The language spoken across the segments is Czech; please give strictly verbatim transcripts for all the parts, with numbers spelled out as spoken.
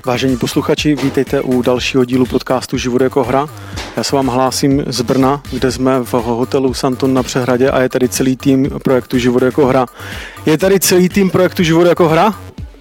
Vážení posluchači, vítejte u dalšího dílu podcastu Život jako hra. Já se vám hlásím z Brna, kde jsme v hotelu Santon na Přehradě a je tady celý tým projektu Život jako hra. Je tady celý tým projektu Život jako hra?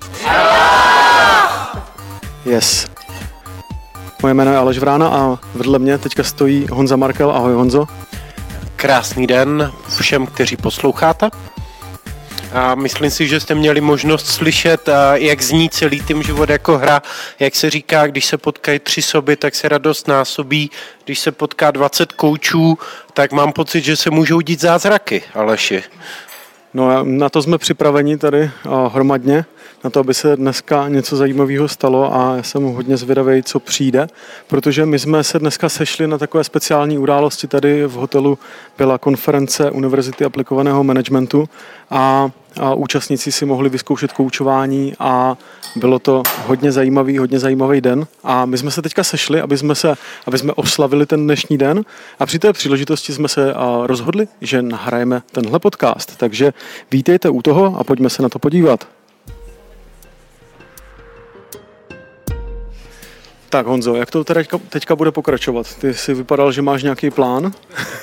Yes. Moje jméno je Aleš Vrána a vedle mě teďka stojí Honza Markel. Ahoj Honzo. Krásný den všem, kteří posloucháte. A myslím si, že jste měli možnost slyšet, jak zní celý tým Život jako hra. Jak se říká, když se potkají tři soby, tak se radost násobí. Když se potká dvacet koučů, tak mám pocit, že se můžou dít zázraky, Aleši. No na to jsme připraveni tady hromadně, na to, aby se dneska něco zajímavého stalo a já jsem hodně zvědavý, co přijde, protože my jsme se dneska sešli na takové speciální události. Tady v hotelu byla konference Univerzity aplikovaného managementu a, a účastníci si mohli vyzkoušet koučování a bylo to hodně zajímavý, hodně zajímavý den a my jsme se teďka sešli, aby jsme, se, aby jsme oslavili ten dnešní den a při té příležitosti jsme se rozhodli, že nahrajeme tenhle podcast, takže vítejte u toho a pojďme se na to podívat. Tak Honzo, jak to teďka, teďka bude pokračovat? Ty jsi vypadal, že máš nějaký plán?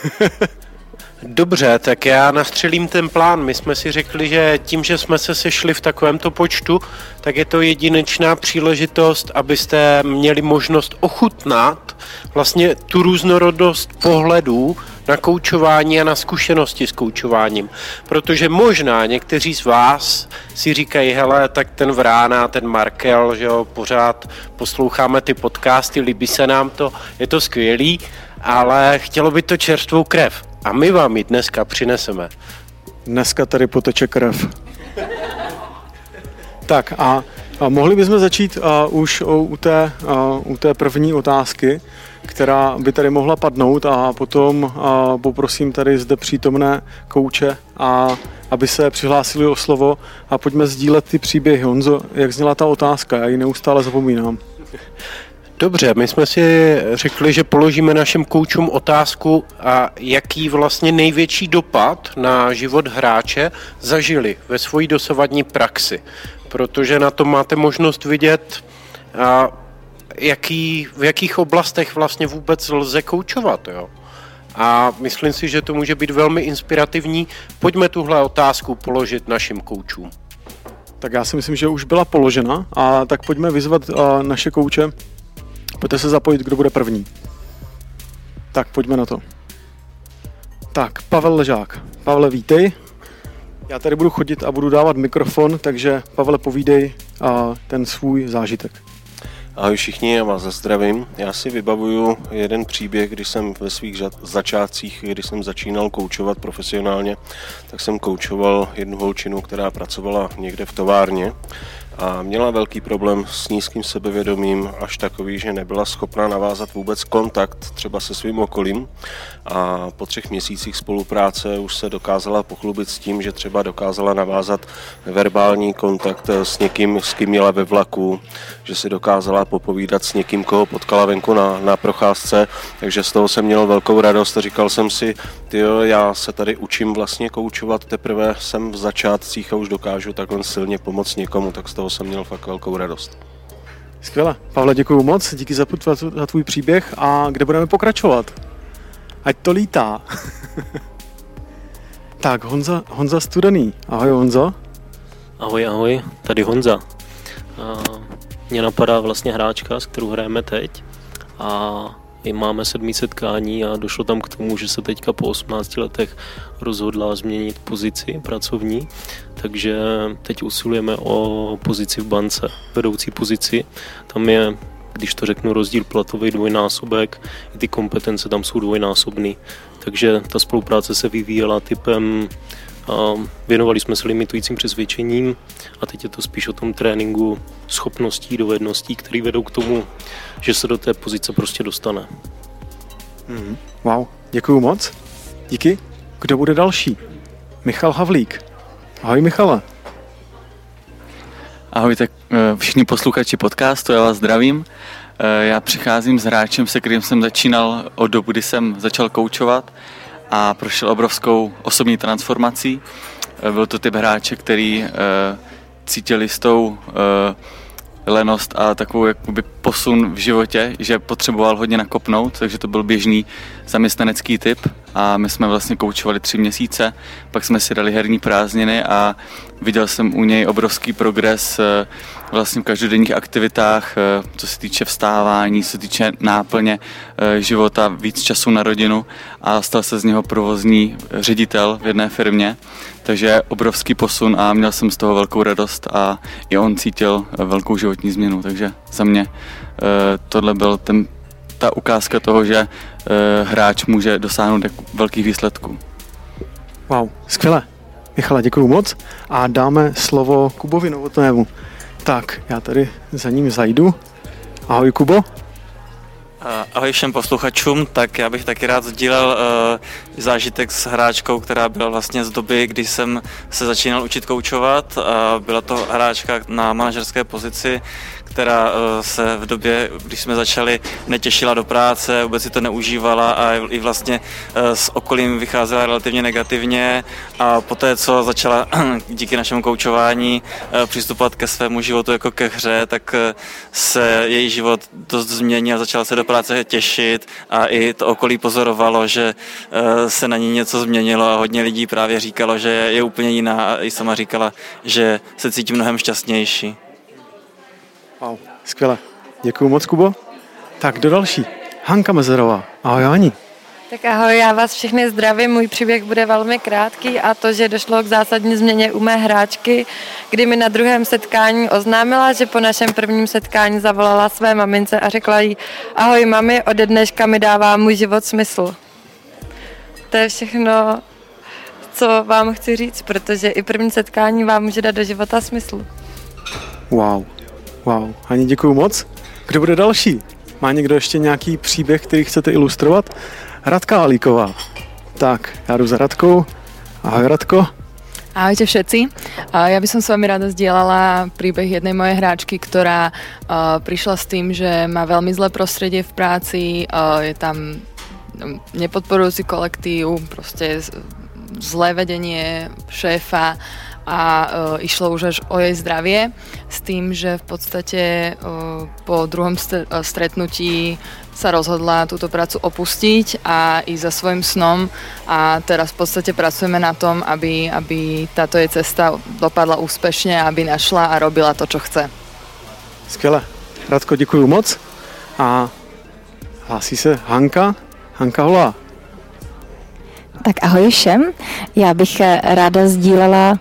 Dobře, tak já nastřelím ten plán. My jsme si řekli, že tím, že jsme se sešli v takovémto počtu, tak je to jedinečná příležitost, abyste měli možnost ochutnat vlastně tu různorodost pohledů na koučování a na zkušenosti s koučováním. Protože možná někteří z vás si říkají, hele, tak ten Vrána, ten Markel, že jo, pořád posloucháme ty podcasty, líbí se nám to, je to skvělý, ale chtělo by to čerstvou krev. A my vám ji dneska přineseme. Dneska tady poteče krev. Tak a, a mohli bychom začít a, už o, u, té, a, u té první otázky, která by tady mohla padnout a potom a, poprosím tady zde přítomné kouče, a, aby se přihlásili o slovo a pojďme sdílet ty příběhy. Honzo, jak zněla ta otázka? Já ji neustále zapomínám. Dobře, my jsme si řekli, že položíme našim koučům otázku, a jaký vlastně největší dopad na život hráče zažili ve své dosavadní praxi. Protože na to máte možnost vidět, a jaký, v jakých oblastech vlastně vůbec lze koučovat. Jo? A myslím si, že to může být velmi inspirativní. Pojďme tuhle otázku položit našim koučům. Tak já si myslím, že už byla položena, a tak pojďme vyzvat a, naše kouče. Pojďte se zapojit, kdo bude první. Tak, pojďme na to. Tak, Pavel Ležák. Pavle, vítej. Já tady budu chodit a budu dávat mikrofon, takže Pavle, povídej a, ten svůj zážitek. Ahoj všichni, já vás zdravím. Já si vybavuju jeden příběh, když jsem ve svých začátcích, když jsem začínal koučovat profesionálně, tak jsem koučoval jednu holčinu, která pracovala někde v továrně a měla velký problém s nízkým sebevědomím, až takový, že nebyla schopná navázat vůbec kontakt třeba se svým okolím. A po třech měsících spolupráce už se dokázala pochlubit s tím, že třeba dokázala navázat verbální kontakt s někým, s kým jela ve vlaku, že si dokázala popovídat s někým, koho potkala venku na, na procházce, takže z toho jsem měl velkou radost a říkal jsem si, tyjo, já se tady učím vlastně koučovat, teprve jsem v začátcích a už dokážu takhle silně pomoct někomu, tak z toho jsem měl fakt velkou radost. Skvěle. Pavle, děkuju moc, díky za, za tvůj příběh a kde budeme pokračovat? Ať to lítá. Tak, Honza, Honza Studený. Ahoj Honzo. Ahoj, ahoj, tady Honza. Mně napadá vlastně hráčka, s kterou hrajeme teď a máme sedmý setkání a došlo tam k tomu, že se teďka po osmnácti letech rozhodla změnit pozici pracovní, takže teď usilujeme o pozici v bance, vedoucí pozici. Tam je, když to řeknu, rozdíl platový dvojnásobek, i ty kompetence tam jsou dvojnásobný, takže ta spolupráce se vyvíjela typem, a věnovali jsme se limitujícím přesvědčením a teď je to spíš o tom tréninku schopností, dovedností, které vedou k tomu, že se do té pozice prostě dostane. Mm, wow, děkuju moc. Díky. Kdo bude další? Michal Havlík. Ahoj Michale. Ahoj, tak všichni posluchači podcastu, já vás zdravím. Já přicházím s hráčem, se kterým jsem začínal od doby, kdy jsem začal koučovat a prošel obrovskou osobní transformací. Byl to typ hráče, který cítil jistou lenost a takovou jakoby posun v životě, že potřeboval hodně nakopnout, takže to byl běžný zaměstnanecký typ a my jsme vlastně koučovali tři měsíce, pak jsme si dali herní prázdniny a viděl jsem u něj obrovský progres vlastně v každodenních aktivitách, co se týče vstávání, co se týče náplně života, víc času na rodinu a stal se z něho provozní ředitel v jedné firmě, takže obrovský posun a měl jsem z toho velkou radost a i on cítil velkou životní změnu, takže za mě tohle byl ten, ta ukázka toho, že hráč může dosáhnout velkých výsledků. Wow, skvěle. Michale, děkuju moc a dáme slovo Kubovi Novotnému. Tak, já tady za ním zajdu. Ahoj, Kubo. Ahoj všem posluchačům, tak já bych taky rád sdílel uh, zážitek s hráčkou, která byla vlastně z doby, kdy jsem se začínal učit koučovat. Uh, byla to hráčka na manažerské pozici, která uh, se v době, když jsme začali, netěšila do práce, vůbec si to neužívala a i vlastně uh, s okolím vycházela relativně negativně a poté, co začala díky našemu koučování uh, přistupovat ke svému životu jako ke hře, tak uh, se její život dost změnil, začala se do práce těšit a i to okolí pozorovalo, že uh, se na ní něco změnilo a hodně lidí právě říkalo, že je úplně jiná a i sama říkala, že se cítí mnohem šťastnější. Wow, skvěle. Děkuju moc, Kubo. Tak do další. Hanka Mezerová. Ahoj, Hani. Tak ahoj, já vás všechny zdravím, můj příběh bude velmi krátký a to, že došlo k zásadní změně u mé hráčky, kdy mi na druhém setkání oznámila, že po našem prvním setkání zavolala své mamince a řekla jí: ahoj mami, ode dneška mi dává můj život smysl. To je všechno, co vám chci říct, protože i první setkání vám může dát do života smysl. Wow, wow. Hani, děkuju moc. Kdo bude další? Má někdo ještě nějaký příběh, který chcete ilustrovat? Radka Alíková. Tak, já jdu za Radkou. Ahoj, Radko. Ahojte všetci. Ja by som s vami rada zdieľala príbeh jednej mojej hráčky, ktorá prišla s tým, že má veľmi zlé prostredie v práci, je tam nepodporujúci kolektív, proste zlé vedenie šéfa a uh, išlo už až o jej zdravie s tým, že v podstate uh, po druhom st- stretnutí sa rozhodla túto prácu opustiť a ísť za svojím snom a teraz v podstate pracujeme na tom, aby, aby táto jej cesta dopadla úspešne a aby našla a robila to, čo chce. Skvěle. Radko, děkuju moc. A hlásí se Hanka. Hanka Holá. Tak ahoj všem. Já bych ráda sdílela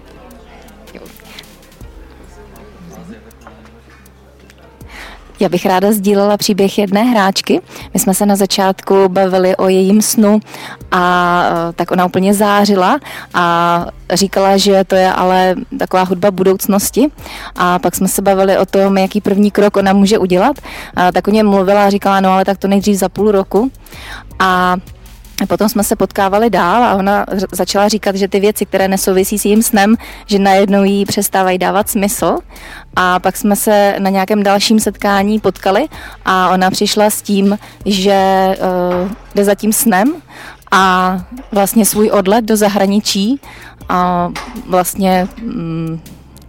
Já bych ráda sdílela příběh jedné hráčky. My jsme se na začátku bavili o jejím snu a tak ona úplně zářila a říkala, že to je ale taková hudba budoucnosti. A pak jsme se bavili o tom, jaký první krok ona může udělat. A tak o něm mluvila a říkala, no ale tak to nejdřív za půl roku. A potom jsme se potkávali dál a ona začala říkat, že ty věci, které nesouvisí s jejím snem, že najednou jí přestávají dávat smysl. A pak jsme se na nějakém dalším setkání potkali a ona přišla s tím, že uh, jde za tím snem a vlastně svůj odlet do zahraničí a vlastně um,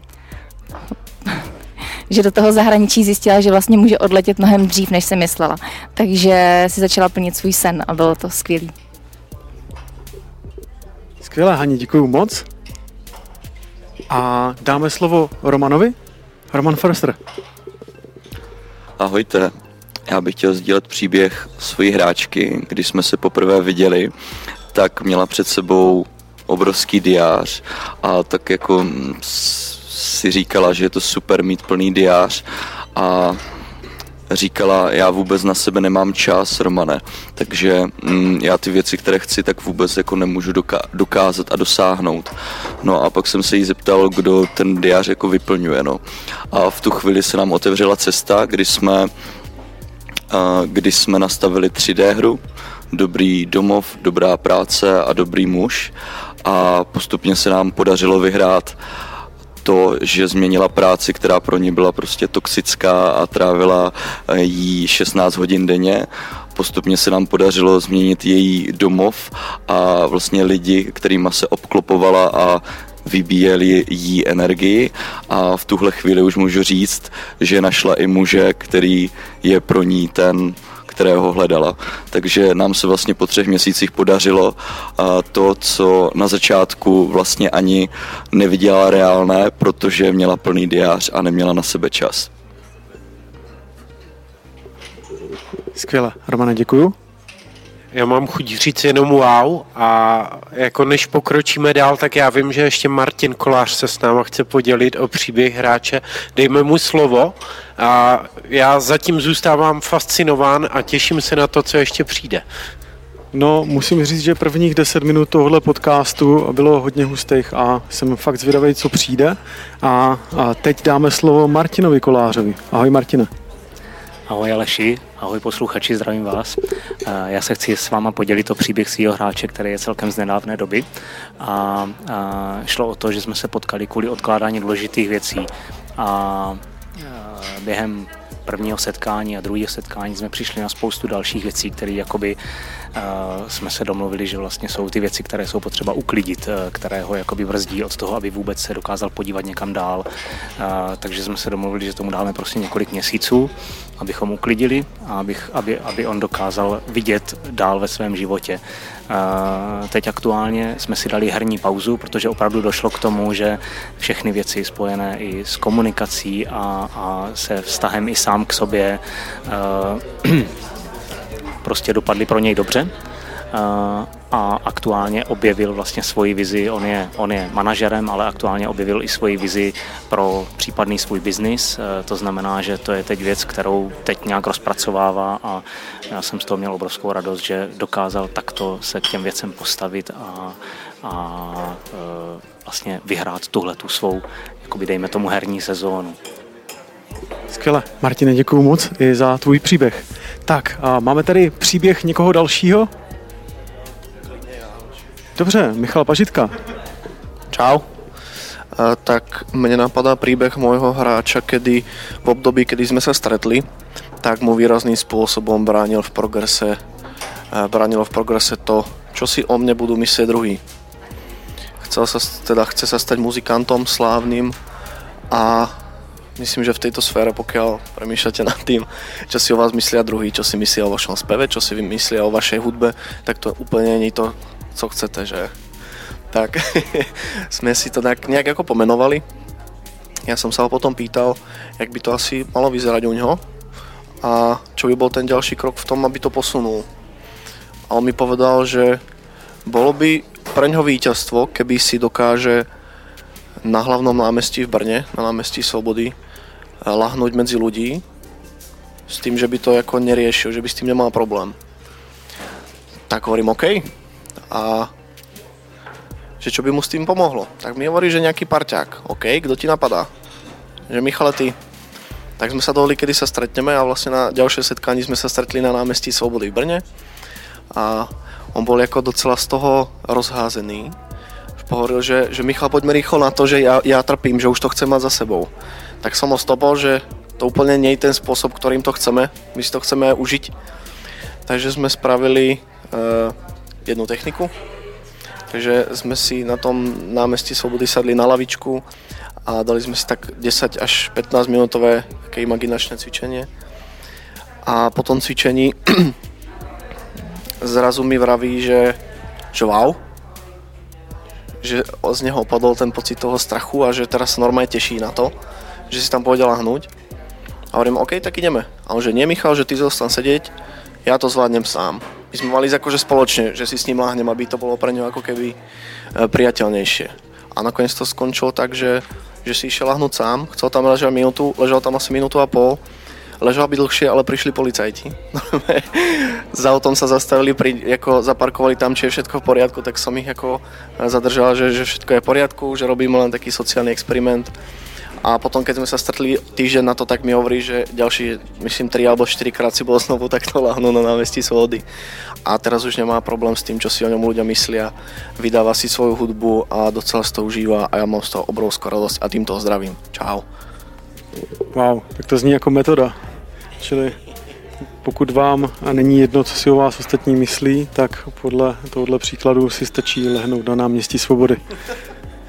že do toho zahraničí zjistila, že vlastně může odletět mnohem dřív, než si myslela. Takže si začala plnit svůj sen a bylo to skvělý. Skvělé, Hani, děkuju moc. A dáme slovo Romanovi. Roman Forster. Ahojte. Já bych chtěl sdílet příběh své hráčky. Když jsme se poprvé viděli, tak měla před sebou obrovský diář a tak jako si říkala, že je to super mít plný diář a říkala, já vůbec na sebe nemám čas, Romane, takže mm, já ty věci, které chci, tak vůbec jako nemůžu doká- dokázat a dosáhnout. No a pak jsem se jí zeptal, kdo ten diář jako vyplňuje, no. A v tu chvíli se nám otevřela cesta, kdy jsme, a, kdy jsme nastavili tři dé hru, dobrý domov, dobrá práce a dobrý muž a postupně se nám podařilo vyhrát to, že změnila práci, která pro ní byla prostě toxická a trávila jí šestnáct hodin denně. Postupně se nám podařilo změnit její domov a vlastně lidi, kterýma se obklopovala a vybíjeli jí energii a v tuhle chvíli už můžu říct, že našla i muže, který je pro ní ten, kterého hledala. Takže nám se vlastně po třech měsících podařilo to, co na začátku vlastně ani neviděla reálné, protože měla plný diář a neměla na sebe čas. Skvěle. Romane, děkuju. Já mám chuť říct jenom wow a jako než pokročíme dál, tak já vím, že ještě Martin Kolář se s náma chce podělit o příběh hráče. Dejme mu slovo a já zatím zůstávám fascinován a těším se na to, co ještě přijde. No, musím říct, že prvních deset minut tohohle podcastu bylo hodně hustých a jsem fakt zvědavý, co přijde. A, a teď dáme slovo Martinovi Kolářovi. Ahoj, Martine. Ahoj Aleši, ahoj posluchači, zdravím vás. Já se chci s váma podělit o příběh svého hráče, který je celkem z nedávné doby. A, a šlo o to, že jsme se potkali kvůli odkládání důležitých věcí. A, a během prvního setkání a druhého setkání jsme přišli na spoustu dalších věcí, které jakoby uh, jsme se domluvili, že vlastně jsou ty věci, které jsou potřeba uklidit, uh, které ho jakoby brzdí od toho, aby vůbec se dokázal podívat někam dál. Uh, takže jsme se domluvili, že tomu dáme prostě několik měsíců, abychom uklidili a abych, aby, aby on dokázal vidět dál ve svém životě. Uh, teď aktuálně jsme si dali herní pauzu, protože opravdu došlo k tomu, že všechny věci spojené i s komunikací a, a se vztahem i sám k sobě uh, prostě dopadly pro něj dobře. Uh, a aktuálně objevil vlastně svoji vizi, on je, on je manažerem, ale aktuálně objevil i svoji vizi pro případný svůj biznis, uh, to znamená, že to je teď věc, kterou teď nějak rozpracovává a já jsem z toho měl obrovskou radost, že dokázal takto se k těm věcem postavit a, a uh, vlastně vyhrát tuhletu svou, jakoby dejme tomu herní sezónu. Skvěle. Martine, děkuju moc i za tvůj příběh. Tak, a máme tady příběh někoho dalšího? Dobře, Michal Pažitka. Čau. A, tak mne napadá príbeh môjho hráča, kedy v období, kedy sme sa stretli, tak mu výrazným spôsobom bránil v progrese, bránilo v progrese to, čo si o mne budú myslieť druhý. Chcel sa, teda chce sa stať muzikantom slávnym a myslím, že v tejto sfére, pokiaľ premýšľate nad tým, čo si o vás myslia druhý, čo si myslia o vašom speve, čo si myslia o vašej hudbe, tak to úplne nie je to, co chcete, že? Tak sme si to tak nejak ako pomenovali. Ja som sa ho potom pýtal, jak by to asi malo vyzerať u ňoho a čo by bol ten ďalší krok v tom, aby to posunul. A on mi povedal, že bolo by pre ňoho víťazstvo, keby si dokáže na hlavnom námestí v Brne, na námestí Slobody, lahnúť medzi ľudí s tým, že by to ako neriešil, že by s tým nemal problém. Tak hovorím OK. A že čo by mu s tým pomohlo. Tak mi hovorí, že nejaký parťák. OK, kto ti napadá? Že Michale, ty. Tak sme sa dohodli, kedy sa stretneme a vlastne na ďalšie setkání sme sa stretli na námestí Slobody v Brne. A on bol ako docela z toho rozházený. Hovoril, že, že Michal, poďme rýchlo na to, že ja, ja trpím, že už to chcem mať za sebou. Tak som ho stopol, že to úplne nie je ten spôsob, ktorým to chceme. My si to chceme užiť. Takže sme spravili uh, jednu techniku. Takže sme si na tom námestí Slobody sadli na lavičku a dali sme si tak desať až pätnásť minútové také imaginačné cvičenie. A po tom cvičení zrazu mi vraví, že, že wow, že z neho opadol ten pocit toho strachu a že teraz sa normálne teší na to, že si tam pôjde lahnúť. A hovorím, OK, tak ideme. A on, že nie, Michal, že ty zostan sedieť, ja to zvládnem sám. My sme mali akože spoločne, že si s ním láhnem, aby to bolo pre ňo ako keby priateľnejšie. A nakoniec to skončilo tak, že, že si išiel lahnúť sám, chcel tam ležať minútu, ležal tam asi minútu a pol, ležal by dlhšie, ale prišli policajti. Za autom sa zastavili, pri, ako zaparkovali tam, či je všetko v poriadku, tak som ich ako zadržal, že, že všetko je v poriadku, že robíme len taký sociálny experiment. A potom, keď sme sa stretli týždeň na to, tak mi hovorí, že ďalší, myslím, tri alebo štyri krát si bol znovu takto lahnúť na námestí Slobody. A teraz už nemá problém s tým, čo si o ňom ľudia myslia. Vydáva si svoju hudbu a docela si to užíva a ja mám z toho obrovskú radosť a týmto ho zdravím. Čau. Wow, tak to zní jako metoda. Čili pokud vám a není jedno, co si o vás ostatní myslí, tak podle tohoto příkladu si stačí lehnout na náměstí Svobody.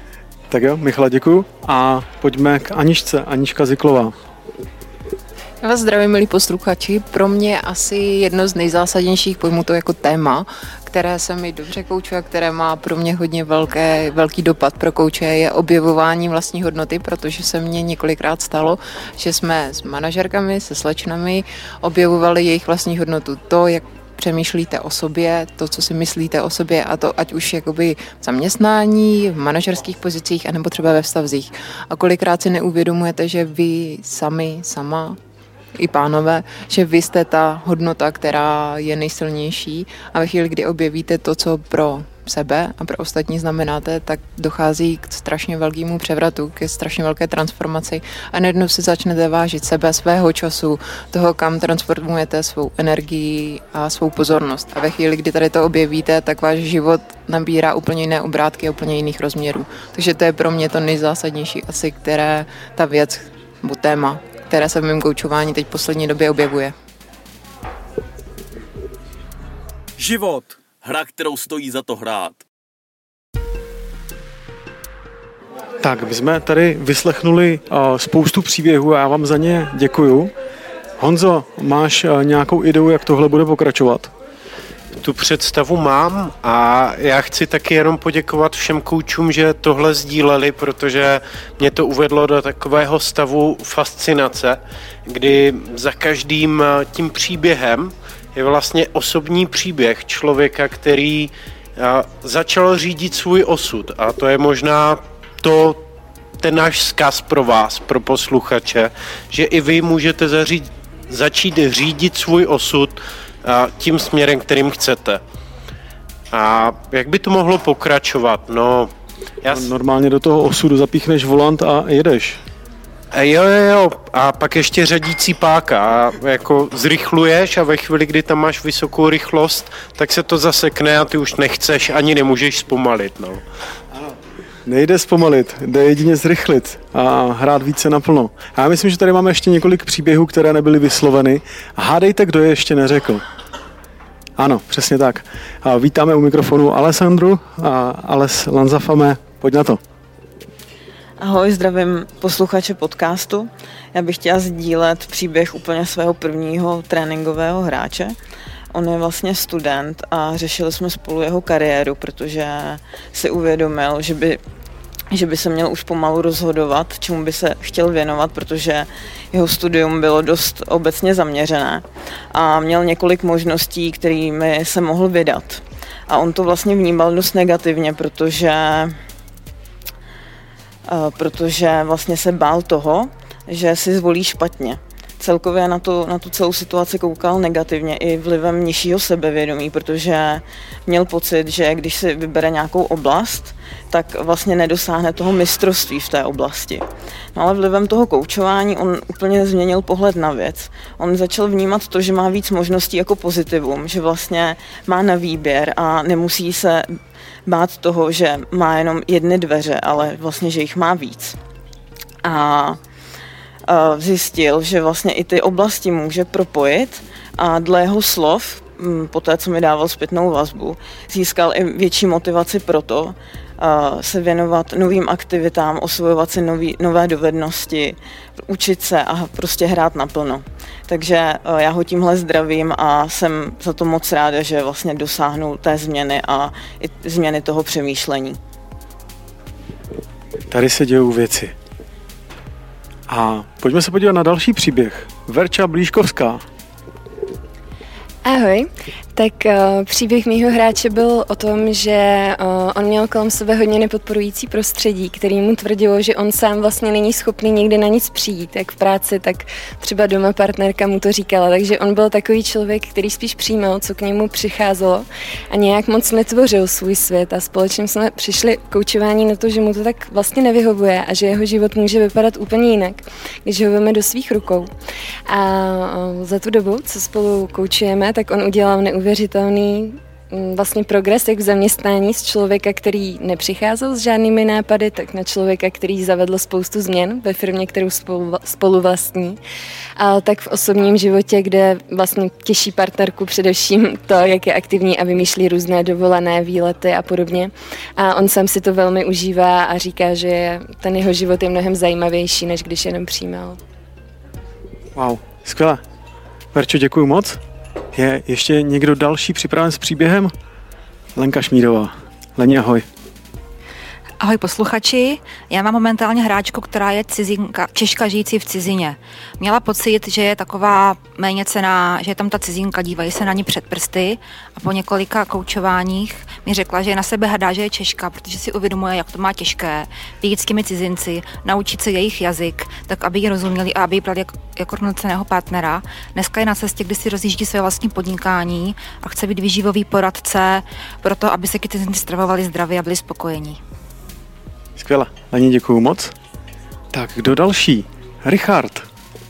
Tak jo, Michale, děkuju a pojďme k Aničce, Anička Ziklová. Já vás zdravím, milí posluchači. Pro mě asi jedno z nejzásadnějších pojmů to jako téma, které se mi dobře koučuje a které má pro mě hodně velké, velký dopad pro kouče, je objevování vlastní hodnoty, protože se mně několikrát stalo, že jsme s manažerkami, se slečnami objevovali jejich vlastní hodnotu. To, jak přemýšlíte o sobě, to, co si myslíte o sobě, a to ať už jakoby v zaměstnání, v manažerských pozicích, anebo třeba ve vztazích. A kolikrát si neuvědomujete, že vy sami, sama, i pánové, že vy jste ta hodnota, která je nejsilnější, a ve chvíli, kdy objevíte to, co pro sebe a pro ostatní znamenáte, tak dochází k strašně velkému převratu, ke strašně velké transformaci a najednou si začnete vážit sebe, svého času, toho, kam transformujete svou energii a svou pozornost. A ve chvíli, kdy tady to objevíte, tak váš život nabírá úplně jiné obrátky a úplně jiných rozměrů. Takže to je pro mě to nejzásadnější asi, které ta věc nebo téma, které se v mém koučování teď poslední době objevuje. Život. Hra, kterou stojí za to hrát. Tak, my jsme tady vyslechnuli uh, spoustu příběhů a já vám za ně děkuju. Honzo, máš uh, nějakou ideu, jak tohle bude pokračovat? Tu představu mám a já chci taky jenom poděkovat všem koučům, že tohle sdíleli, protože mě to uvedlo do takového stavu fascinace, kdy za každým tím příběhem je vlastně osobní příběh člověka, který začal řídit svůj osud, a to je možná to, ten náš vzkaz pro vás, pro posluchače, že i vy můžete zařídit, začít řídit svůj osud tím směrem, kterým chcete. A jak by to mohlo pokračovat? No, já... Normálně do toho osudu zapíchneš volant a jedeš. Jo, jo, jo. A pak ještě řadící páka. A jako zrychluješ a ve chvíli, kdy tam máš vysokou rychlost, tak se to zasekne a ty už nechceš ani nemůžeš zpomalit. No. Nejde zpomalit, jde jedině zrychlit a hrát více naplno. A já myslím, že tady máme ještě několik příběhů, které nebyly vysloveny. A hádejte, kdo je ještě neřekl. Ano, přesně tak. A vítáme u mikrofonu Alessandru a Ales Lanzafame. Pojď na to. Ahoj, zdravím posluchače podcastu. Já bych chtěla sdílet příběh úplně svého prvního tréninkového hráče. On je vlastně student a řešili jsme spolu jeho kariéru, protože si uvědomil, že by, že by se měl už pomalu rozhodovat, čemu by se chtěl věnovat, protože jeho studium bylo dost obecně zaměřené a měl několik možností, kterými se mohl vydat. A on to vlastně vnímal dost negativně, protože, protože vlastně se bál toho, že si zvolí špatně. Celkově na, to, na tu celou situaci koukal negativně i vlivem nižšího sebevědomí, protože měl pocit, že když si vybere nějakou oblast, tak vlastně nedosáhne toho mistrovství v té oblasti. No ale vlivem toho koučování on úplně změnil pohled na věc. On začal vnímat to, že má víc možností jako pozitivum, že vlastně má na výběr a nemusí se bát toho, že má jenom jedny dveře, ale vlastně, že jich má víc. A zjistil, že vlastně i ty oblasti může propojit a dle jeho slov, po té, co mi dával zpětnou vazbu, získal i větší motivaci pro to se věnovat novým aktivitám, osvojovat si nový, nové dovednosti, učit se a prostě hrát naplno. Takže já ho tímhle zdravím a jsem za to moc ráda, že vlastně dosáhnul té změny a i změny toho přemýšlení. Tady se dějou věci. A pojďme se podívat na další příběh. Verča Blížkovská. Ahoj, tak uh, příběh mýho hráče byl o tom, že uh, on měl kolem sebe hodně nepodporující prostředí, který mu tvrdilo, že on sám vlastně není schopný nikdy na nic přijít, jak v práci, tak třeba doma partnerka mu to říkala, takže on byl takový člověk, který spíš přijímal, co k němu přicházelo a nějak moc netvořil svůj svět a společně jsme přišli koučování na to, že mu to tak vlastně nevyhovuje a že jeho život může vypadat úplně jinak, když ho veme do svých rukou. A uh, za tu dobu, co spolu koučujeme, tak on udělal neuvěřitelný vlastně progres jak v zaměstnání z člověka, který nepřicházel s žádnými nápady, tak na člověka, který zavedl spoustu změn ve firmě, kterou spolu, spolu vlastní. Ale tak v osobním životě, kde vlastně těší partnerku především to, jak je aktivní a vymýšlí různé dovolené, výlety a podobně. A on sám si to velmi užívá a říká, že ten jeho život je mnohem zajímavější, než když jenom přijímal. Wow, skvěle. Verčo, děkuji moc. Je ještě někdo další připraven s příběhem? Lenka Šmídová. Leni, ahoj. Ahoj posluchači, já mám momentálně hráčku, která je cizinka, Češka žijící v cizině. Měla pocit, že je taková méně cenná, že je tam ta cizinka, dívají se na ní před prsty a po několika koučováních mi řekla, že na sebe hrdá, že je Češka, protože si uvědomuje, jak to má těžké vyjít s těmi cizinci, naučit se jejich jazyk, tak aby ji rozuměli a aby ji brali jako, jako rovnocenného partnera. Dneska je na cestě, kdy si rozjíždí své vlastní podnikání a chce být výživový poradce pro to, aby se ty cizinci stravovali zdravě a byli spokojení. Skvěle. Leni, děkuju moc. Tak, kdo další? Richard.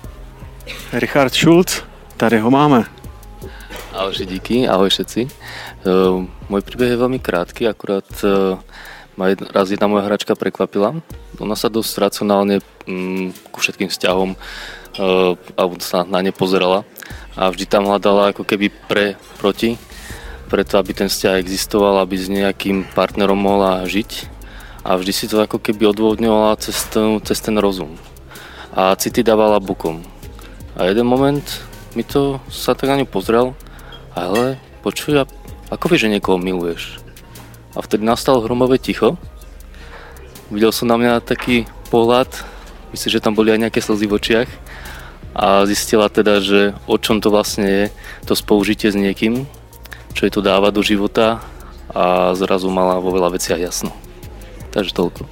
Richard Schulz, tady ho máme. Ahoj, díky, ahoj všetci. Uh, môj príbeh je veľmi krátky, akurát uh, ma jedna, raz jedna moja hračka prekvapila. Ona sa dosť racionálne um, ku všetkým vzťahom uh, alebo sa na ne pozerala a vždy tam hľadala ako keby pre, proti, preto aby ten vzťah existoval, aby s nejakým partnerom mohla žiť. A vždy si to ako keby odôvodňovala cez, cez ten rozum. A city dávala bokom. A jeden moment mi to sa tak na ňu pozrel a hele, počuj, ako vieš, že niekoho miluješ? A vtedy nastalo hromové ticho. Videl som na mňa taký pohľad, myslím, že tam boli aj nejaké slzy v očiach a zistila teda, že o čom to vlastne je, to spolužitie s niekým, čo jej to dáva do života a zrazu mala vo veľa veciach jasno. Takže toľko.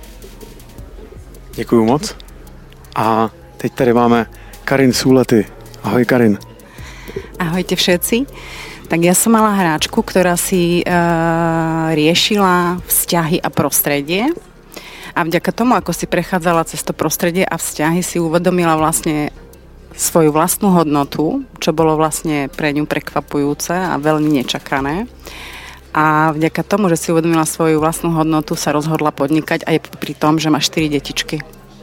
Děkuju moc. A teď tady máme Karin Súlety. Ahoj, Karin. Ahojte všetci. Tak ja som mala hráčku, ktorá si uh, riešila vzťahy a prostredie. A vďaka tomu, ako si prechádzala cez to prostredie a vzťahy, si uvedomila vlastne svoju vlastnú hodnotu, čo bolo vlastne pre ňu prekvapujúce a veľmi nečakané. A vďaka tomu, že si uvedomila svoju vlastnú hodnotu, sa rozhodla podnikať aj pri tom, že má štyri detičky.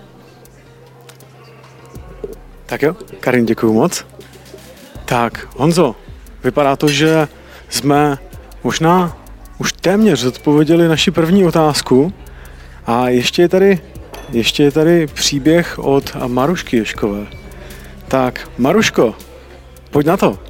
Tak jo, Karin, děkuju moc. Tak, Honzo, vypadá to, že jsme možná už téměř zodpověděli naši první otázku a ještě je tady, ještě je tady příběh od Marušky Ješkové. Tak, Maruško, pojď na to.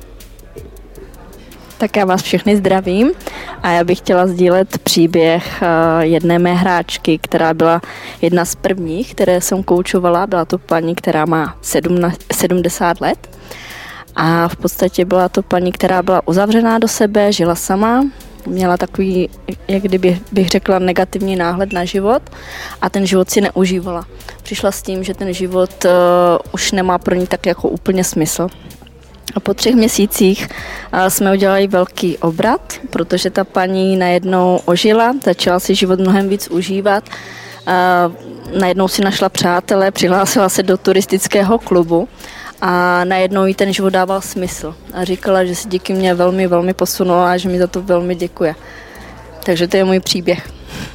Tak já vás všechny zdravím a já bych chtěla sdílet příběh jedné mé hráčky, která byla jedna z prvních, které jsem koučovala. Byla to paní, která má sedmdesát let a v podstatě byla to paní, která byla uzavřená do sebe, žila sama, měla takový, jak kdyby bych řekla, negativní náhled na život a ten život si neužívala. Přišla s tím, že ten život uh, už nemá pro ní tak jako úplně smysl. A po třech měsících jsme udělali velký obrat, protože ta paní najednou ožila, začala si život mnohem víc užívat. Najednou si našla přátele, přihlásila se do turistického klubu a najednou jí ten život dával smysl. A říkala, že si díky mě velmi, velmi posunula a že mi za to velmi děkuje. Takže to je můj příběh.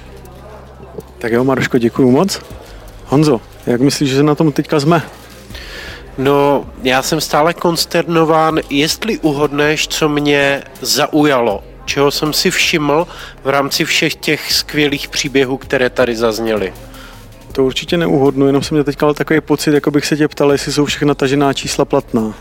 Tak jo, Maruško, děkuju moc. Honzo, jak myslíš, že na tom teďka jsme? No, já jsem stále konsternován, jestli uhodneš, co mě zaujalo, čeho jsem si všiml v rámci všech těch skvělých příběhů, které tady zazněly. To určitě neuhodnu, jenom jsem měl teďka takový pocit, jako bych se tě ptal, jestli jsou všechna tažená čísla platná.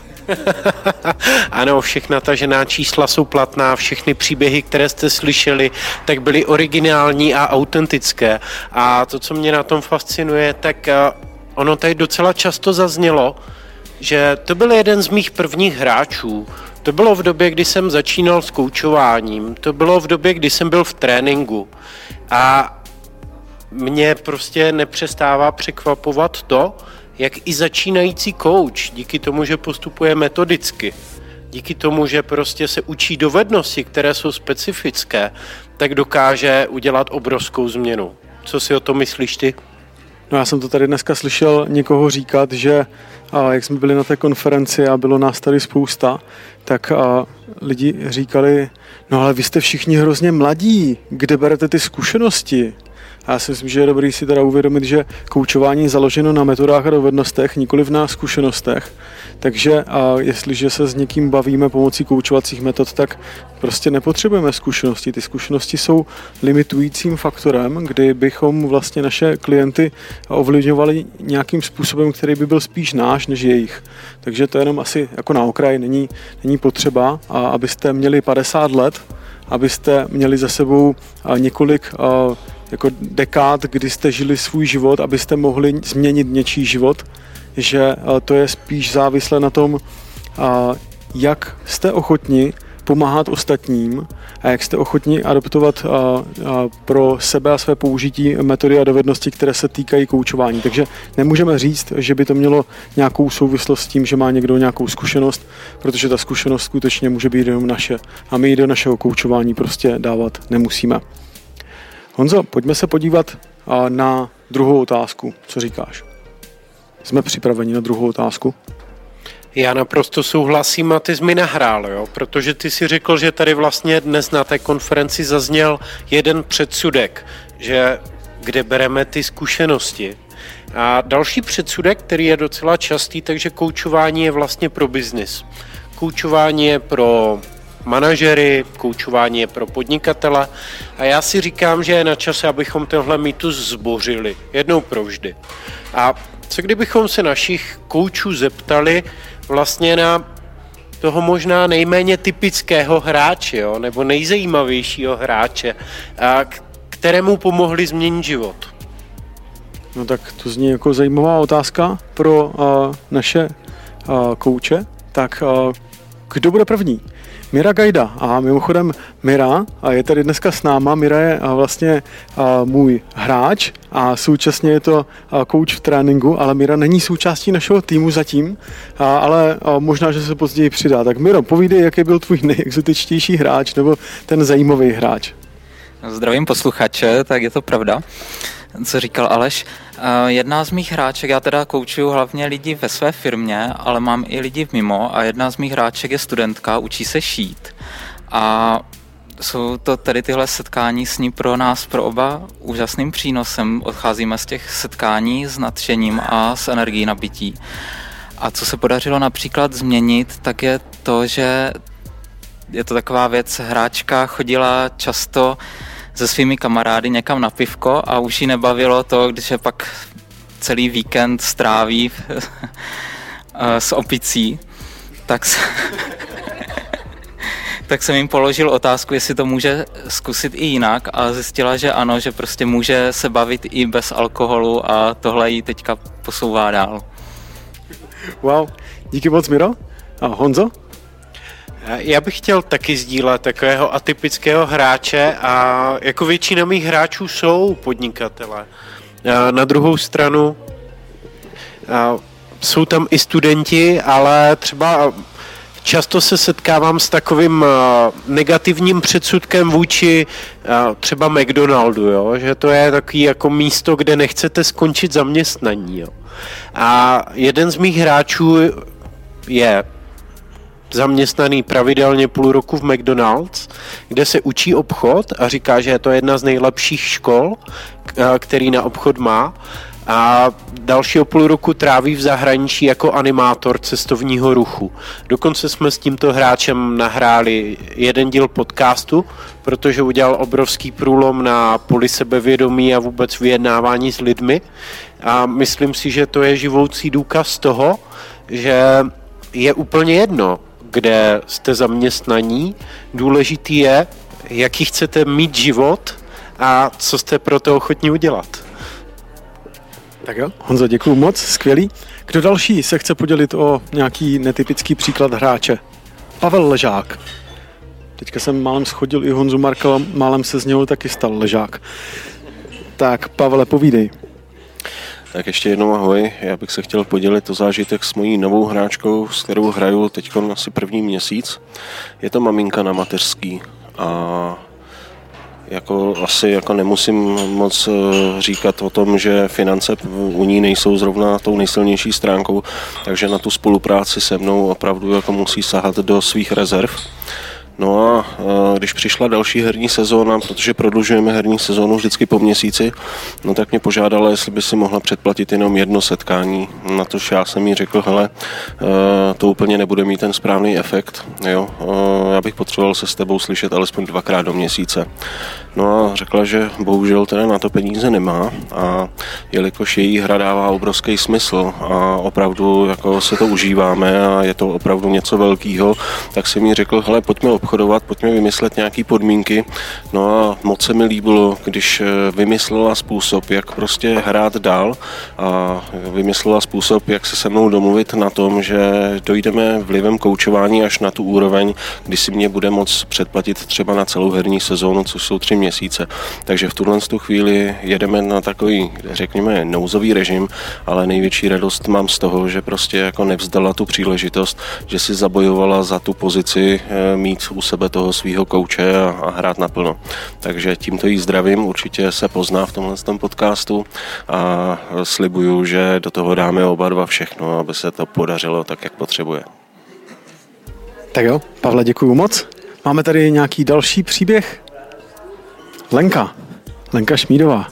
Ano, všechna tažená čísla jsou platná, všechny příběhy, které jste slyšeli, tak byly originální a autentické. A to, co mě na tom fascinuje, tak ono tady docela často zaznělo, že to byl jeden z mých prvních hráčů. To bylo v době, kdy jsem začínal s koučováním, to bylo v době, kdy jsem byl v tréninku. A mě prostě nepřestává překvapovat to, jak i začínající kouč, díky tomu, že postupuje metodicky, díky tomu, že prostě se učí dovednosti, které jsou specifické, tak dokáže udělat obrovskou změnu. Co si o tom myslíš ty? No, já jsem to tady dneska slyšel někoho říkat, že a jak jsme byli na té konferenci a bylo nás tady spousta, tak a lidi říkali, no ale vy jste všichni hrozně mladí, kde berete ty zkušenosti? A já si myslím, že je dobrý si teda uvědomit, že koučování je založeno na metodách a dovednostech, nikoliv na zkušenostech. Takže a jestliže se s někým bavíme pomocí koučovacích metod, tak prostě nepotřebujeme zkušenosti. Ty zkušenosti jsou limitujícím faktorem, kdy bychom vlastně naše klienty ovlivňovali nějakým způsobem, který by byl spíš náš než jejich. Takže to jenom asi jako na okraj není, není potřeba, a abyste měli padesát let, abyste měli za sebou několik jako dekád, kdy jste žili svůj život, abyste mohli změnit něčí život, že to je spíš závislé na tom, jak jste ochotni pomáhat ostatním a jak jste ochotni adoptovat pro sebe a své použití metody a dovednosti, které se týkají koučování. Takže nemůžeme říct, že by to mělo nějakou souvislost s tím, že má někdo nějakou zkušenost, protože ta zkušenost skutečně může být jenom naše a my ji do našeho koučování prostě dávat nemusíme. Honzo, pojďme se podívat na druhou otázku. Co říkáš? Jsme připraveni na druhou otázku? Já naprosto souhlasím a ty jsi mi nahrál, jo? Protože ty si řekl, že tady vlastně dnes na té konferenci zazněl jeden předsudek, že kde bereme ty zkušenosti. A další předsudek, který je docela častý, takže koučování je vlastně pro biznis. Koučování je pro manažery, koučování je pro podnikatele a já si říkám, že je na čase, abychom tenhle mýtus zbořili jednou provždy. A co kdybychom se našich koučů zeptali vlastně na toho možná nejméně typického hráče, jo, nebo nejzajímavějšího hráče, a kterému pomohli změnit život? No tak to zní jako zajímavá otázka pro uh, naše uh, kouče. Tak uh, kdo bude první? Mira Gajda. A mimochodem Mira a je tady dneska s náma. Mira je vlastně můj hráč a současně je to coach v tréninku, ale Mira není součástí našeho týmu zatím, ale možná, že se později přidá. Tak Miro, povídej, jaký byl tvůj nejexotičtější hráč nebo ten zajímavý hráč. Zdravím posluchače, tak je to pravda, co říkal Aleš. Jedna z mých hráček, já teda koučuju hlavně lidi ve své firmě, ale mám i lidi mimo a jedna z mých hráček je studentka, učí se šít. A jsou to tady tyhle setkání s ní pro nás, pro oba úžasným přínosem. Odcházíme z těch setkání s nadšením a s energií nabití. A co se podařilo například změnit, tak je to, že je to taková věc, hráčka chodila často se svými kamarády někam na pivko a už jí nebavilo to, když je pak celý víkend stráví s opicí, tak, se, tak jsem jim položil otázku, jestli to může zkusit i jinak a zjistila, že ano, že prostě může se bavit i bez alkoholu a tohle jí teďka posouvá dál. Wow, díky moc, Miro. A Honzo? Já bych chtěl taky sdílet takového atypického hráče a jako většina mých hráčů jsou podnikatelé. Na druhou stranu jsou tam i studenti, ale třeba často se setkávám s takovým negativním předsudkem vůči třeba McDonaldu, jo? Že to je takový jako místo, kde nechcete skončit zaměstnaní. Jo? A jeden z mých hráčů je zaměstnaný pravidelně půl roku v McDonald's, kde se učí obchod a říká, že je to jedna z nejlepších škol, který na obchod má. A dalšího půl roku tráví v zahraničí jako animátor cestovního ruchu. Dokonce jsme s tímto hráčem nahráli jeden díl podcastu, protože udělal obrovský průlom na poli sebevědomí a vůbec vyjednávání s lidmi. A myslím si, že to je živoucí důkaz toho, že je úplně jedno, kde jste zaměstnaní. Důležitý je, jaký chcete mít život a co jste pro to ochotní udělat. Tak jo, Honzo, děkuju moc, skvělý. Kdo další se chce podělit o nějaký netypický příklad hráče? Pavel Ležák. Teďka jsem málem schodil i Honzu Marka, málem se z něho taky stal Ležák. Tak, Pavle, povídej. Tak ještě jednou ahoj, já bych se chtěl podělit o zážitek s mojí novou hráčkou, s kterou hraju teď asi první měsíc. Je to maminka na mateřský a jako asi jako nemusím moc říkat o tom, že finance u ní nejsou zrovna tou nejsilnější stránkou, takže na tu spolupráci se mnou opravdu jako musí sahat do svých rezerv. No a když přišla další herní sezóna, protože prodlužujeme herní sezónu vždycky po měsíci, no tak mě požádala, jestli by si mohla předplatit jenom jedno setkání. Na to já jsem jí řekl, hele, to úplně nebude mít ten správný efekt, jo. Já bych potřeboval se s tebou slyšet alespoň dvakrát do měsíce. No a řekla, že bohužel teda na to peníze nemá a jelikož její hra dává obrovský smysl a opravdu jako se to užíváme a je to opravdu něco velkého, tak jsem jí řekl, hele, pojďme obchodovat, pojďme vymyslet nějaký podmínky. No a moc se mi líbilo, když vymyslela způsob, jak prostě hrát dál a vymyslela způsob, jak se se mnou domluvit na tom, že dojdeme vlivem koučování až na tu úroveň, kdy si mě bude moc předplatit třeba na celou herní sezónu, což jsou tři měsíce. Takže v tuhle tu chvíli jedeme na takový, řekněme, nouzový režim, ale největší radost mám z toho, že prostě jako nevzdala tu příležitost, že si zabojovala za tu pozici mít u sebe toho svého kouče a, a hrát naplno. Takže tímto jí zdravím, určitě se pozná v tomhle tom podcastu a slibuju, že do toho dáme oba dva všechno, aby se to podařilo tak, jak potřebuje. Tak jo, Pavle, děkuju moc. Máme tady nějaký další příběh? Lenka. Lenka Šmídová.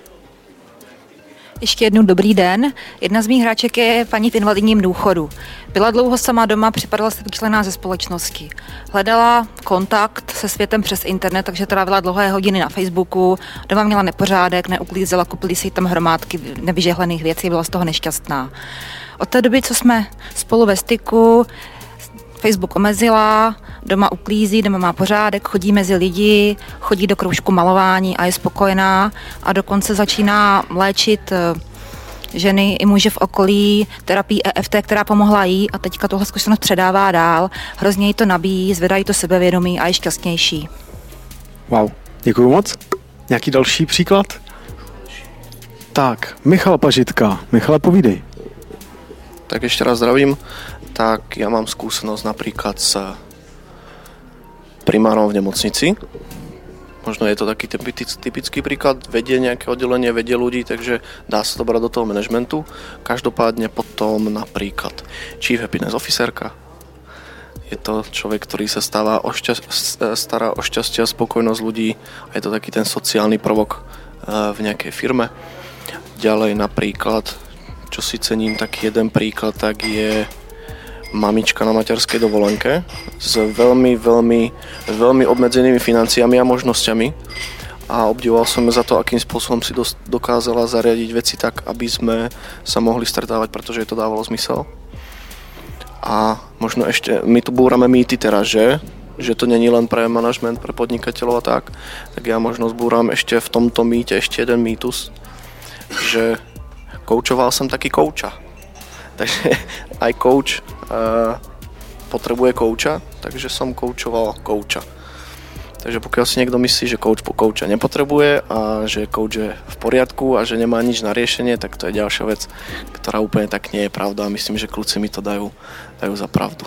Ještě jednou dobrý den. Jedna z mých hráček je paní v invalidním důchodu. Byla dlouho sama doma, připadala se vyčlená ze společnosti. Hledala kontakt se světem přes internet, takže trávila dlouhé hodiny na Facebooku. Doma měla nepořádek, neuklízela, kupili si tam hromádky nevyžehlených věcí, byla z toho nešťastná. Od té doby, co jsme spolu ve styku, Facebook omezila, doma uklízí, doma má pořádek, chodí mezi lidi, chodí do kroužku malování a je spokojená a dokonce začíná léčit ženy i muže v okolí terapii E F T, která pomohla jí a teďka tohle zkušenost předává dál. Hrozně jí to nabíjí, zvedají to sebevědomí a je šťastnější. Wow, děkuju moc. Nějaký další příklad? Tak, Michal Pažitka. Michale, povídej. Tak ešte raz zdravím. Tak ja mám skúsenosť napríklad s primárom v nemocnici. Možno je to taký typický príklad, vedie nejaké oddelenie, vedie ľudí, takže dá sa to brať do toho manažmentu. Každopádne potom napríklad Chief Happiness Officerka. Je to človek, ktorý sa stáva o šťa- stará o šťastie a spokojnosť ľudí a je to taký ten sociálny prvok v nejakej firme. Ďalej napríklad, čo si cením, tak jeden príklad, tak je mamička na materskej dovolenke s veľmi, veľmi, veľmi obmedzenými financiami a možnosťami a obdivoval som ju za to, akým spôsobom si dokázala zariadiť veci tak, aby sme sa mohli stretávať, pretože jej to dávalo zmysel. A možno ešte, my tu búrame mýty teraz, že? Že to není len pre manažment, pre podnikateľov a tak, tak ja možno zbúram ešte v tomto mýte ešte jeden mýtus, že koučoval som taký kouča. Takže aj coach uh, potrebuje kouča, takže som koučoval kouča. Takže pokiaľ si niekto myslí, že coach po kouča nepotrebuje a že coach je v poriadku a že nemá nič na riešenie, tak to je ďalšia vec, ktorá úplne tak nie je pravda a myslím, že kluci mi to dajú, dajú za pravdu.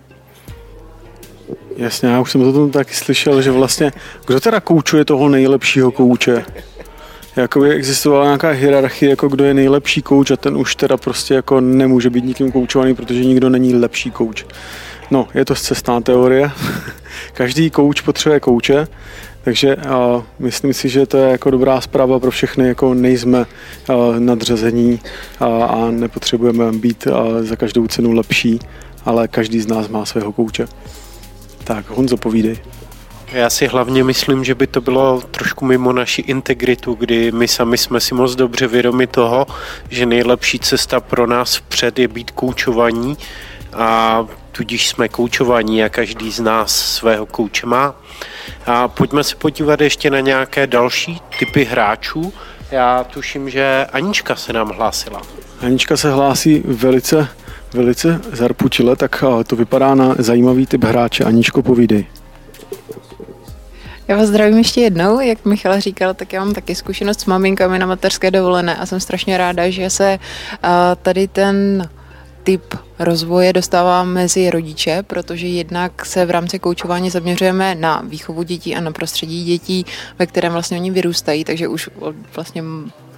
Jasně, já už jsem to tam taky slyšel, že vlastně, kdo teda koučuje toho nejlepšího kouče? Jakoby existovala nějaká hierarchie, jako kdo je nejlepší kouč a ten už teda prostě jako nemůže být nikým koučovaný, protože nikdo není lepší kouč. No, je to scestná teorie. Každý kouč potřebuje kouče, takže uh, myslím si, že to je jako dobrá zpráva pro všechny, jako nejsme uh, nadřazení uh, a nepotřebujeme být uh, za každou cenu lepší, ale každý z nás má svého kouče. Tak, Honzo, povídej. Já si hlavně myslím, že by to bylo trošku mimo naši integritu, kdy my sami jsme si moc dobře vědomi toho, že nejlepší cesta pro nás vpřed je být koučovaní a tudíž jsme koučovaní a každý z nás svého kouče má. A pojďme se podívat ještě na nějaké další typy hráčů. Já tuším, že Anička se nám hlásila. Anička se hlásí velice, velice zarpučile, tak to vypadá na zajímavý typ hráče. Aničko, povídej. Já vás zdravím ještě jednou, jak Michal říkal, tak já mám taky zkušenost s maminkami na mateřské dovolené a jsem strašně ráda, že se uh, tady ten typ rozvoje dostává mezi rodiče, protože jednak se v rámci koučování zaměřujeme na výchovu dětí a na prostředí dětí, ve kterém vlastně oni vyrůstají, takže už vlastně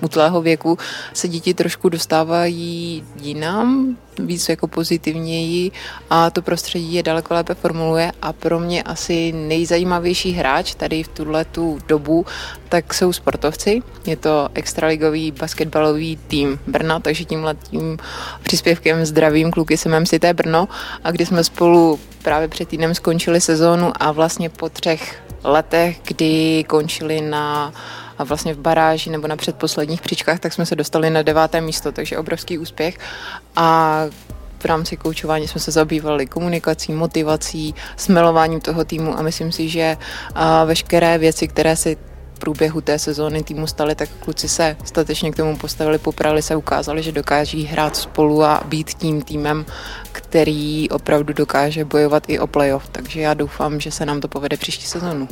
útlého věku se děti trošku dostávají jinam, víc jako pozitivněji a to prostředí je daleko lépe formuluje a pro mě asi nejzajímavější hráč tady v tuhletu dobu, tak jsou sportovci. Je to extraligový basketbalový tým Brna, takže tímhle tím příspěvkem zdravím kluky jsem em cé Brno a když jsme spolu právě před týdnem skončili sezónu a vlastně po třech letech, kdy končili na a vlastně v baráži nebo na předposledních příčkách, tak jsme se dostali na deváté místo, takže obrovský úspěch a v rámci koučování jsme se zabývali komunikací, motivací, smelováním toho týmu a myslím si, že veškeré věci, které si v průběhu té sezóny týmu staly, tak kluci se statečně k tomu postavili, poprali se, ukázali, že dokáží hrát spolu a být tím týmem, který opravdu dokáže bojovat i o playoff, takže já doufám, že se nám to povede příští sezónu.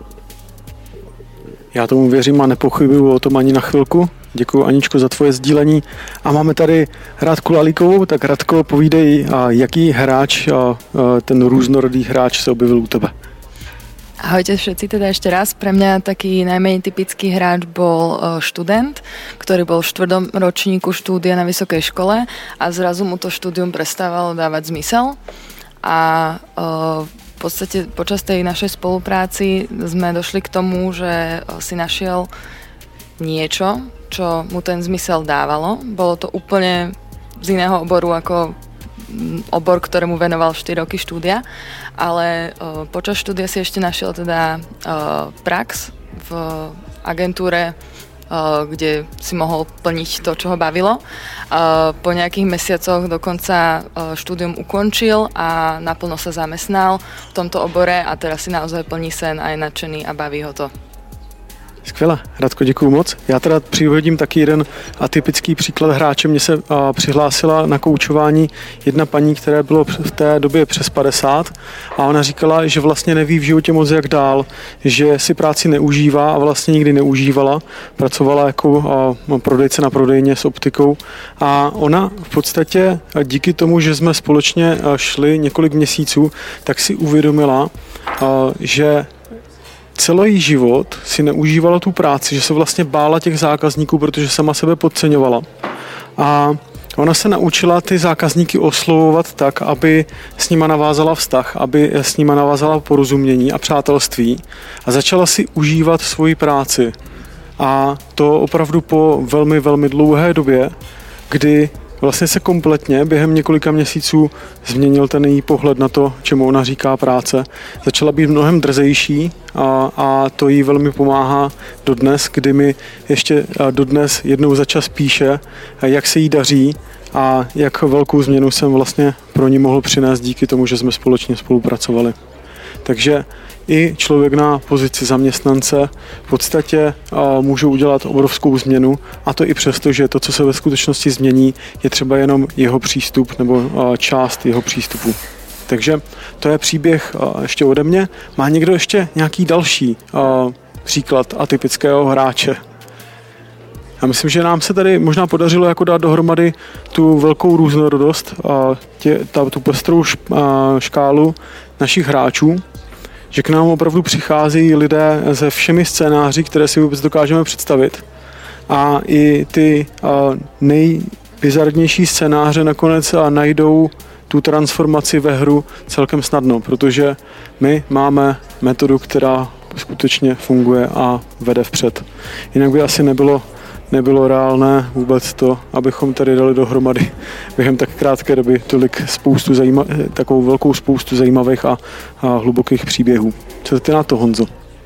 Já tomu věřím a nepochybuju o tom ani na chvilku. Děkuji, Aničko, za tvoje sdílení. A máme tady Radku Lalíkovou, tak Radko, povídej, jaký hráč, ten různorodý hráč se objevil u tebe. Ahojte všetci, teda ešte raz. Pre mňa taký najmenej typický hráč bol študent, ktorý bol v štvrtom ročníku štúdia na vysokej škole a zrazu mu to štúdium prestávalo dávať zmysel. A v podstate počas tej našej spolupráci sme došli k tomu, že si našiel niečo, čo mu ten zmysel dávalo. Bolo to úplne z iného oboru ako obor, ktorému venoval štyri roky štúdia, ale uh, počas štúdia si ešte našiel teda uh, prax v agentúre, uh, kde si mohol plniť to, čo ho bavilo. Uh, po nejakých mesiacoch dokonca uh, štúdium ukončil a naplno sa zamestnal v tomto obore a teraz si naozaj plní sen a je nadšený a baví ho to. Skvěle, Radko, děkuju moc. Já teda přihodím taky jeden atypický příklad hráče. Mně se a, přihlásila na koučování jedna paní, které bylo v té době přes padesát a ona říkala, že vlastně neví v životě moc jak dál, že si práci neužívá a vlastně nikdy neužívala. Pracovala jako a, prodejce na prodejně s optikou a ona v podstatě díky tomu, že jsme společně šli několik měsíců, tak si uvědomila, a, že celý život si neužívala tu práci, že se vlastně bála těch zákazníků, protože sama sebe podceňovala. A ona se naučila ty zákazníky oslovovat tak, aby s nima navázala vztah, aby s nima navázala porozumění a přátelství a začala si užívat svoji práci. A to opravdu po velmi, velmi dlouhé době, kdy vlastně se kompletně během několika měsíců změnil ten její pohled na to, čemu ona říká práce. Začala být mnohem drzejší a, a to jí velmi pomáhá dodnes, kdy mi ještě dodnes jednou za čas píše, jak se jí daří a jak velkou změnu jsem vlastně pro ní mohl přinést díky tomu, že jsme společně spolupracovali. Takže i člověk na pozici zaměstnance v podstatě může udělat obrovskou změnu a to i přesto, že to, co se ve skutečnosti změní, je třeba jenom jeho přístup nebo část jeho přístupu. Takže to je příběh ještě ode mě. Má někdo ještě nějaký další příklad atypického hráče? Já myslím, že nám se tady možná podařilo jako dát dohromady tu velkou různorodost a tě, ta, tu pestrou škálu našich hráčů, že k nám opravdu přichází lidé se všemi scénáři, které si vůbec dokážeme představit. A i ty nejbizarnější scénáře nakonec najdou tu transformaci ve hru celkem snadno, protože my máme metodu, která skutečně funguje a vede vpřed. Jinak by asi nebylo nebylo reálné vůbec to, abychom tady dali dohromady během tak krátké doby tolik spoustu zajíma- takovou velkou spoustu zajímavých a, a hlubokých příběhů. Co ty na to, Honzo?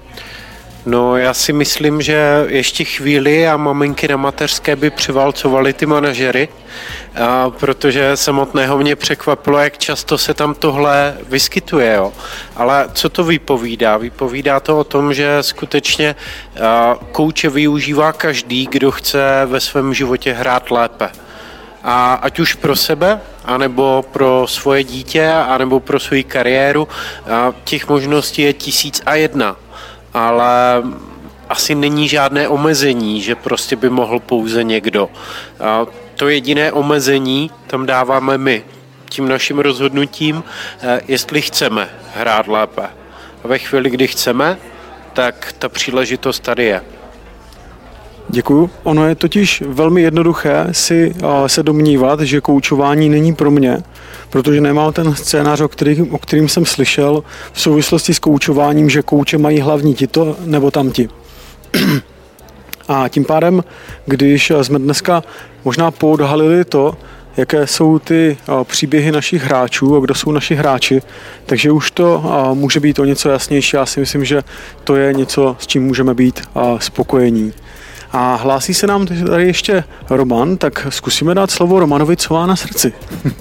No, já si myslím, že ještě chvíli a maminky na mateřské by převálcovaly ty manažery, a protože samotného mě překvapilo, jak často se tam tohle vyskytuje. Jo. Ale co to vypovídá? Vypovídá to o tom, že skutečně kouče využívá každý, kdo chce ve svém životě hrát lépe. A ať už pro sebe, anebo pro svoje dítě, anebo pro svou kariéru, těch možností je tisíc a jedna. Ale asi není žádné omezení, že prostě by mohl pouze někdo. A to jediné omezení tam dáváme my, tím naším rozhodnutím, jestli chceme hrát lépe. A ve chvíli, kdy chceme, tak ta příležitost tady je. Děkuju. Ono je totiž velmi jednoduché si uh, se domnívat, že koučování není pro mě, protože nemám ten scénář, o, který, o kterým jsem slyšel v souvislosti s koučováním, že kouče mají hlavní tito nebo tamti. A tím pádem, když jsme dneska možná poodhalili to, jaké jsou ty příběhy našich hráčů a kdo jsou naši hráči, takže už to může být o něco jasnější. Já si myslím, že to je něco, s čím můžeme být spokojení. A hlásí se nám tady ještě Roman, tak zkusíme dát slovo Romanovi, co má na srdci.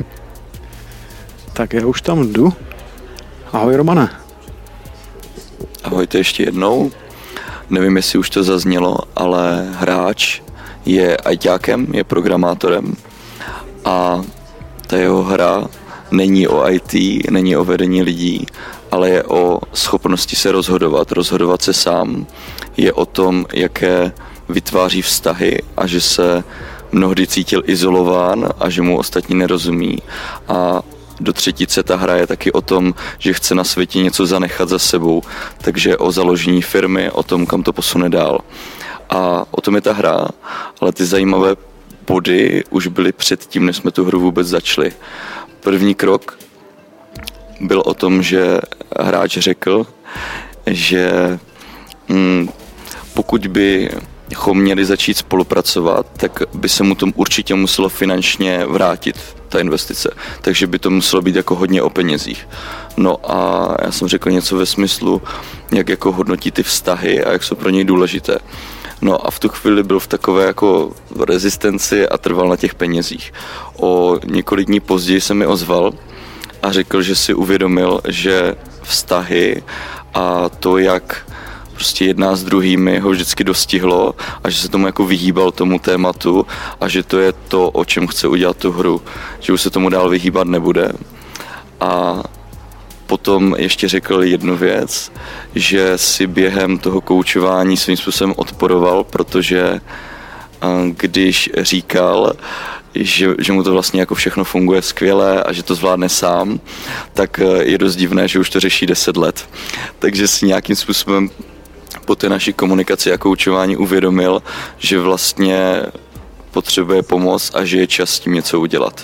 Tak já už tam jdu. Ahoj, Romane. Ahojte ještě jednou. Nevím, jestli už to zaznělo, ale hráč je ajťákem, je programátorem a ta jeho hra není o í té, není o vedení lidí, ale je o schopnosti se rozhodovat, rozhodovat se sám. Je o tom, jaké vytváří vztahy a že se mnohdy cítil izolován a že mu ostatní nerozumí. A do třetice ta hra je taky o tom, že chce na světě něco zanechat za sebou, takže o založení firmy, o tom, kam to posune dál. A o tom je ta hra, ale ty zajímavé body už byly předtím, než jsme tu hru vůbec začali. První krok byl o tom, že hráč řekl, že hm, pokud bychom měli začít spolupracovat, tak by se mu tomu určitě muselo finančně vrátit, ta investice. Takže by to muselo být jako hodně o penězích. No a já jsem řekl něco ve smyslu, jak jako hodnotí ty vztahy a jak jsou pro něj důležité. No a v tu chvíli byl v takové jako rezistenci a trval na těch penězích. O několik dní později se mi ozval a řekl, že si uvědomil, že vztahy a to, jak prostě jedná s druhými, ho vždycky dostihlo a že se tomu jako vyhýbal tomu tématu a že to je to, o čem chce udělat tu hru, že už se tomu dál vyhýbat nebude. A potom ještě řekl jednu věc, že si během toho koučování svým způsobem odporoval, protože když říkal, že, že mu to vlastně jako všechno funguje skvěle a že to zvládne sám, tak je dost divné, že už to řeší deset let. Takže si nějakým způsobem po té naší komunikaci a koučování uvědomil, že vlastně potřebuje pomoc a že je čas s tím něco udělat.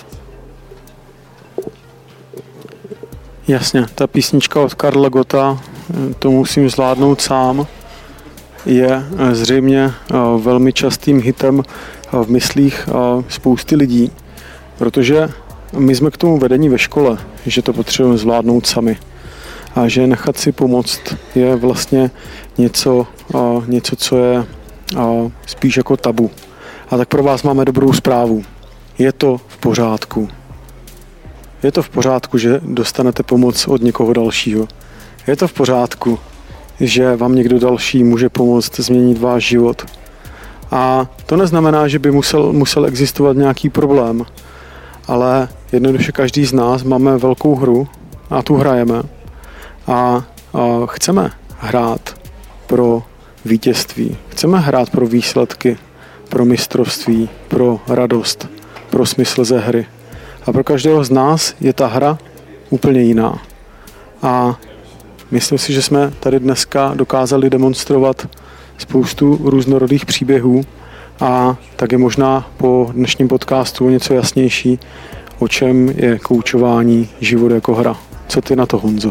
Jasně, ta písnička od Karla Gotta, To musím zvládnout sám, je zřejmě velmi častým hitem v myslích spousty lidí, protože my jsme k tomu vedení ve škole, že to potřebujeme zvládnout sami a že nechat si pomoct je vlastně něco, něco co je spíš jako tabu. A tak pro vás máme dobrou zprávu. Je to v pořádku. Je to v pořádku, že dostanete pomoc od někoho dalšího. Je to v pořádku, že vám někdo další může pomoct změnit váš život. A to neznamená, že by musel, musel existovat nějaký problém, ale jednoduše každý z nás máme velkou hru a tu hrajeme. A, a chceme hrát pro vítězství, chceme hrát pro výsledky, pro mistrovství, pro radost, pro smysl ze hry. A pro každého z nás je ta hra úplně jiná. A myslím si, že jsme tady dneska dokázali demonstrovat spoustu různorodých příběhů a tak je možná po dnešním podcastu něco jasnější, o čem je koučování, život jako hra. Co ty na to, Honzo?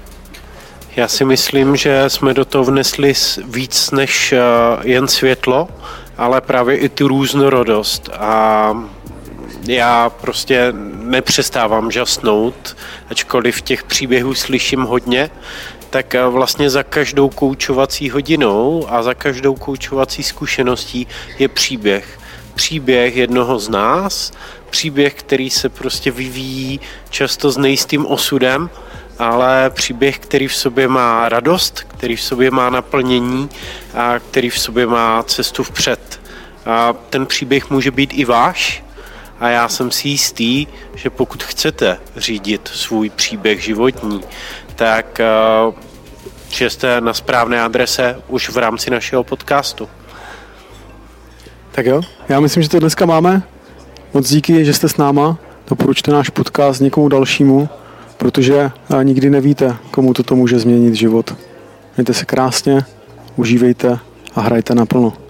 Já si myslím, že jsme do toho vnesli víc než jen světlo, ale právě i tu různorodost. A já prostě nepřestávám žasnout, ačkoliv těch příběhů slyším hodně, tak vlastně za každou koučovací hodinou a za každou koučovací zkušeností je příběh. Příběh jednoho z nás, příběh, který se prostě vyvíjí často s nejistým osudem, ale příběh, který v sobě má radost, který v sobě má naplnění a který v sobě má cestu vpřed. A ten příběh může být i váš a já jsem si jistý, že pokud chcete řídit svůj příběh životní, tak že jste na správné adrese už v rámci našeho podcastu. Tak jo, já myslím, že to dneska máme. Moc díky, že jste s náma. Doporučte náš podcast někomu dalšímu, protože nikdy nevíte, komu toto může změnit život. Mějte se krásně, užívejte a hrajte naplno.